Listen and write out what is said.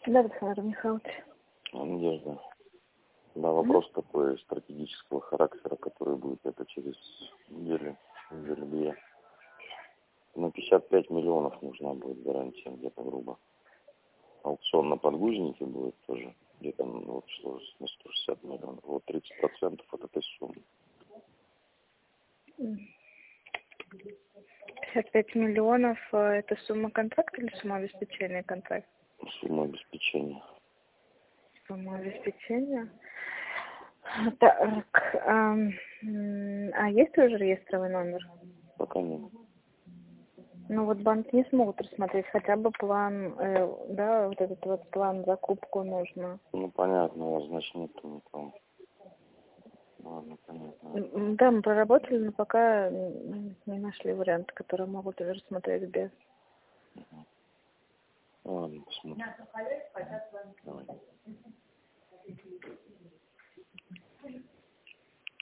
Да, Александр Михайлович. Надежда. Да, вопрос такой стратегического характера, который будет это через неделю-две. На 55 миллионов нужна будет гарантия, где-то грубо. Аукцион на подгузники будет тоже где-то вот, на 160 миллионов. Вот 30% от этой суммы. 55 миллионов это сумма контракта или сумма обеспечения контракта? Сумма обеспечения. Сумма обеспечения. Так, а есть уже реестровый номер? Пока нет. Ну вот банки не смогут рассмотреть хотя бы план, да, вот этот вот план закупку нужно. Ну понятно, у вас значит нет никого. Ладно, понятно. Да, мы проработали, но пока не нашли варианты, которые могут рассмотреть без. Ладно, посмотрим.